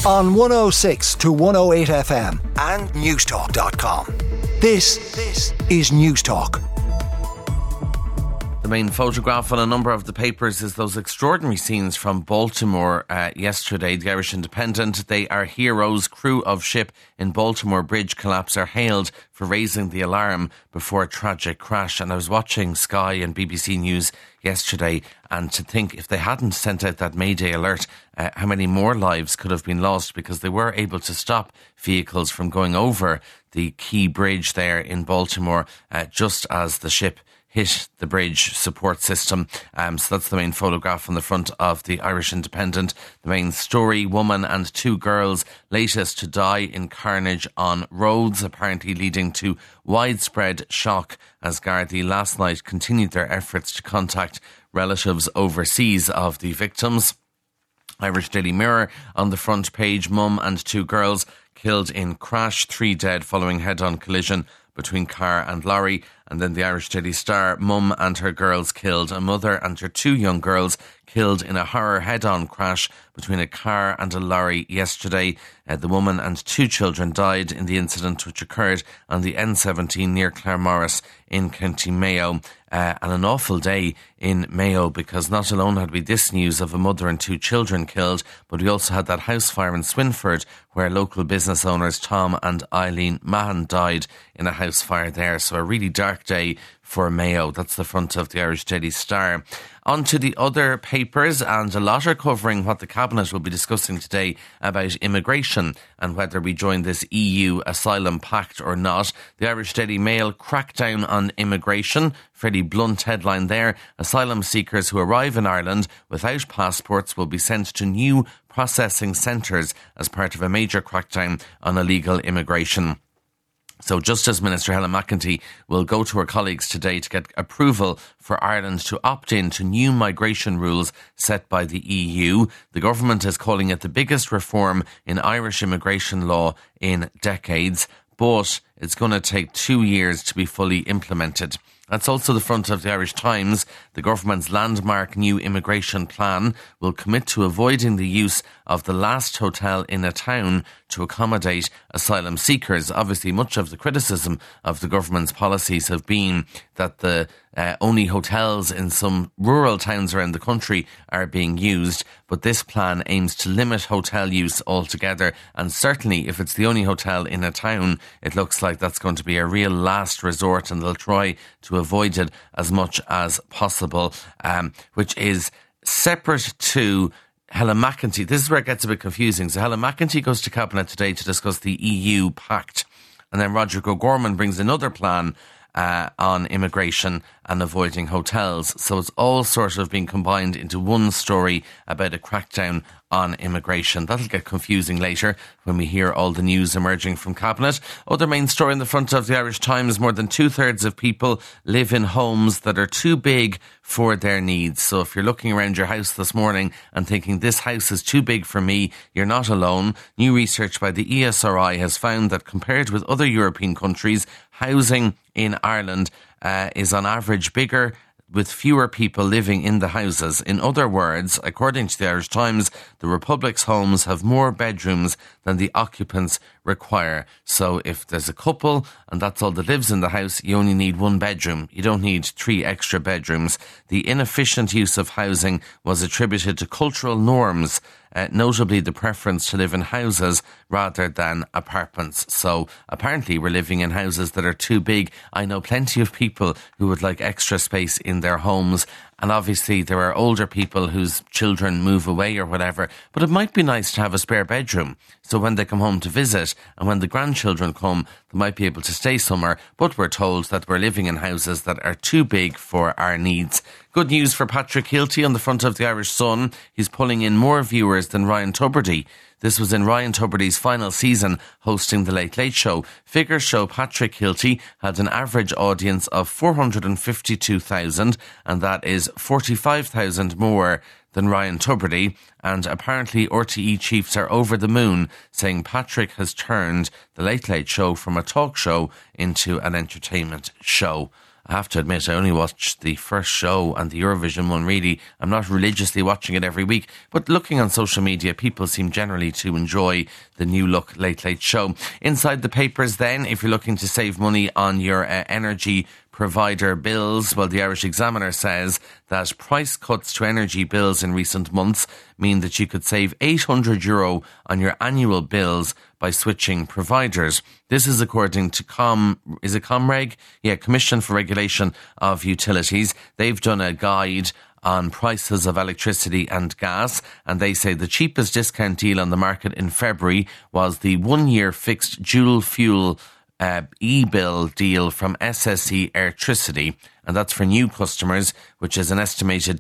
On 106 to 108 FM and newstalk.com. This is Newstalk. The main photograph on a number of the papers is those extraordinary scenes from Baltimore yesterday. The Irish Independent, they are heroes. Crew of ship in Baltimore bridge collapse are hailed for raising the alarm before a tragic crash. And I was watching Sky and BBC News yesterday, and to think if they hadn't sent out that Mayday alert, how many more lives could have been lost, because they were able to stop vehicles from going over the key bridge there in Baltimore just as the ship hit the bridge support system. So that's the main photograph on the front of the Irish Independent. The main story: woman and two girls latest to die in carnage on roads, apparently leading to widespread shock as Gardaí last night continued their efforts to contact relatives overseas of the victims. Irish Daily Mirror on the front page: mum and two girls killed in crash, 3 dead following head-on collision between car and lorry. And then the Irish Daily Star: mum and her girls killed. A mother and her 2 young girls killed in a horror head-on crash between a car and a lorry yesterday. The woman and 2 children died in the incident, which occurred on the N17 near Claremorris in County Mayo. And an awful day in Mayo, because not alone had we this news of a mother and 2 children killed, but we also had that house fire in Swinford where local business owners Tom and Eileen Mahan died in a house fire there. So a really dark day for Mayo. That's the front of the Irish Daily Star. On to the other papers, and a lot are covering what the Cabinet will be discussing today about immigration and whether we join this EU asylum pact or not. The Irish Daily Mail: crackdown on immigration. Fairly blunt headline there. Asylum seekers who arrive in Ireland without passports will be sent to new processing centres as part of a major crackdown on illegal immigration. So Justice Minister Helen McEntee will go to her colleagues today to get approval for Ireland to opt in to new migration rules set by the EU. The government is calling it the biggest reform in Irish immigration law in decades, but it's going to take 2 years to be fully implemented. That's also the front of the Irish Times. The government's landmark new immigration plan will commit to avoiding the use of the last hotel in a town to accommodate asylum seekers. Obviously, much of the criticism of the government's policies have been that the only hotels in some rural towns around the country are being used, but this plan aims to limit hotel use altogether. And certainly, if it's the only hotel in a town, it looks like that's going to be a real last resort, and they'll try to avoid it as much as possible, which is separate to Helen McEntee. This is where it gets a bit confusing. So Helen McEntee goes to Cabinet today to discuss the EU Pact, and then Roger O'Gorman brings another plan on immigration and avoiding hotels. So it's all sort of being combined into one story about a crackdown on immigration. That'll get confusing later when we hear all the news emerging from Cabinet. Other main story in the front of the Irish Times: more than 2/3 of people live in homes that are too big for their needs. So if you're looking around your house this morning and thinking this house is too big for me, you're not alone. New research by the ESRI has found that compared with other European countries, housing in Ireland is on average bigger with fewer people living in the houses. In other words, according to the Irish Times, the Republic's homes have more bedrooms than the occupants require. So if there's a couple and that's all that lives in the house, you only need 1 bedroom. You don't need 3 extra bedrooms. The inefficient use of housing was attributed to cultural norms, notably the preference to live in houses rather than apartments. So apparently we're living in houses that are too big. I know plenty of people who would like extra space in their homes, and obviously there are older people whose children move away or whatever, but it might be nice to have a spare bedroom. So when they come home to visit and when the grandchildren come, they might be able to stay somewhere. But we're told that we're living in houses that are too big for our needs. Good news for Patrick Kielty on the front of the Irish Sun. He's pulling in more viewers than Ryan Tubridy. This was in Ryan Tubridy's final season hosting The Late Late Show. Figures show Patrick Kielty had an average audience of 452,000, and that is 45,000 more than Ryan Tubridy. And apparently RTE chiefs are over the moon, saying Patrick has turned The Late Late Show from a talk show into an entertainment show. I have to admit, I only watched the first show and the Eurovision one, really. I'm not religiously watching it every week, but looking on social media, people seem generally to enjoy the new look Late Late Show. Inside the papers then, if you're looking to save money on your energy provider bills, well, the Irish Examiner says that price cuts to energy bills in recent months mean that you could save €800 on your annual bills by switching providers. This is according to Comreg? Yeah, Commission for Regulation of Utilities. They've done a guide on prices of electricity and gas, and they say the cheapest discount deal on the market in February was the 1-year fixed dual fuel e-bill deal from SSE Airtricity, and that's for new customers, which is an estimated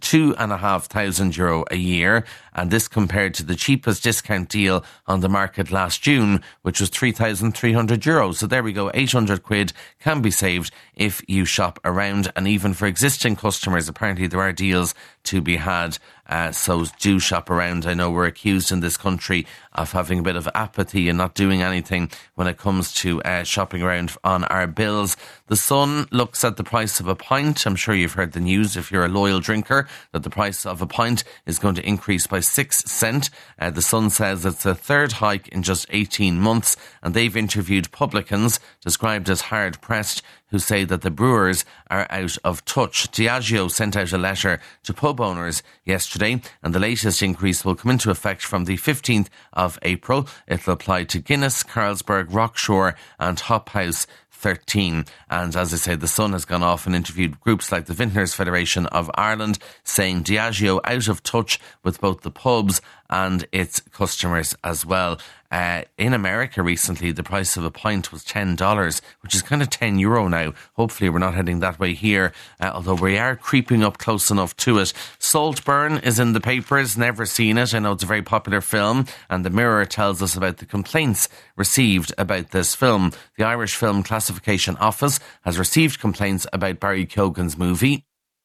€2,500 a year, and this compared to the cheapest discount deal on the market last June, which was €3,300. So there we go, £800 can be saved if you shop around, and even for existing customers, apparently there are deals to be had. So do shop around. I know we're accused in this country of having a bit of apathy and not doing anything when it comes to shopping around on our bills. The Sun looks at the price of a pint. I'm sure you've heard the news, if you're a loyal drinker, that the price of a pint is going to increase by 6 cents. The Sun says it's the third hike in just 18 months, and they've interviewed publicans, described as hard-pressed, who say that the brewers are out of touch. Diageo sent out a letter to pub owners yesterday, and the latest increase will come into effect from the 15th of April. It'll apply to Guinness, Carlsberg, Rockshore and Hop House 13. And as I say, the Sun has gone off and interviewed groups like the Vintners Federation of Ireland, saying Diageo out of touch with both the pubs and its customers as well. In America recently, the price of a pint was $10, which is kind of €10 now. Hopefully we're not heading that way here, although we are creeping up close enough to it. Saltburn is in the papers, never seen it. I know it's a very popular film, and the Mirror tells us about the complaints received about this film. The Irish Film Classification Office has received complaints about Barry Keoghan's movie.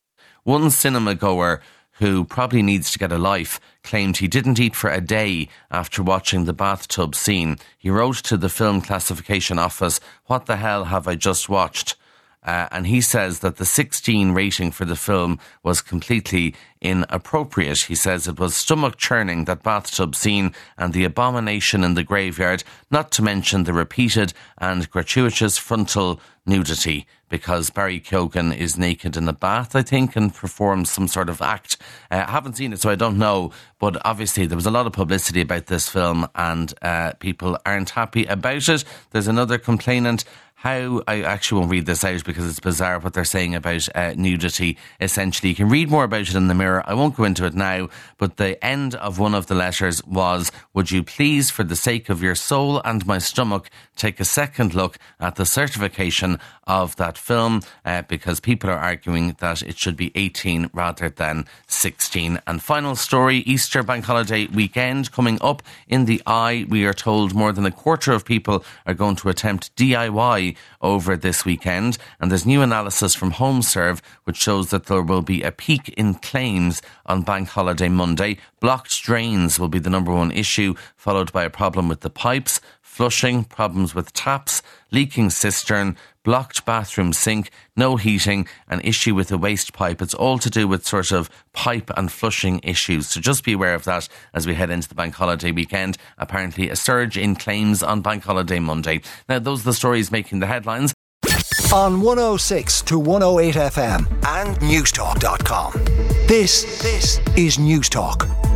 One cinema goer who probably needs to get a life, claimed he didn't eat for a day after watching the bathtub scene. He wrote to the Film Classification Office, "What the hell have I just watched?" And he says that the 16 rating for the film was completely inappropriate. He says it was stomach-churning, that bathtub scene, and the abomination in the graveyard, not to mention the repeated and gratuitous frontal nudity, because Barry Keoghan is naked in a bath, I think, and performs some sort of act. I haven't seen it, so I don't know, but obviously there was a lot of publicity about this film, and people aren't happy about it. There's another complainant. I actually won't read this out because it's bizarre what they're saying about nudity. Essentially, you can read more about it in the Mirror. I won't go into it now, but the end of one of the letters was, "Would you please, for the sake of your soul and my stomach, take a second look at the certification of that film," because people are arguing that it should be 18 rather than 16. And final story, Easter bank holiday weekend coming up in the eye. We are told more than a quarter of people are going to attempt DIY over this weekend, and there's new analysis from HomeServe which shows that there will be a peak in claims on bank holiday Monday. Blocked drains will be the number one issue, followed by a problem with the pipes, flushing, problems with taps, leaking cistern, blocked bathroom sink, no heating, an issue with a waste pipe. It's all to do with sort of pipe and flushing issues. So just be aware of that as we head into the bank holiday weekend. Apparently a surge in claims on bank holiday Monday. Now, those are the stories making the headlines. On 106 to 108 FM and newstalk.com. This is Newstalk.